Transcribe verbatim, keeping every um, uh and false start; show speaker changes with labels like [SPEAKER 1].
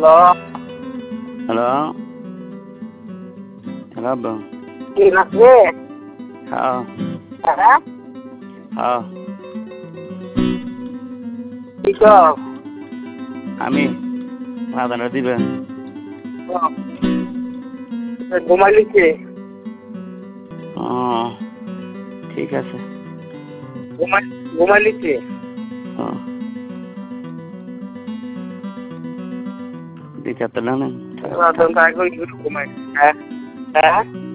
[SPEAKER 1] Hello
[SPEAKER 2] hello hello আব্বু
[SPEAKER 1] কি লাগবে?
[SPEAKER 2] হ্যাঁ
[SPEAKER 1] হ্যাঁ
[SPEAKER 2] হ্যাঁ
[SPEAKER 1] কি কও?
[SPEAKER 2] আমি রাধানা দিবে
[SPEAKER 1] ঘুমাইলিছে
[SPEAKER 2] ও ঠিক আছে
[SPEAKER 1] ঘুমাই ঘুমাইলিছে
[SPEAKER 2] ও দিতে তো না
[SPEAKER 1] ঘুমাই হ্যাঁ হ্যাঁ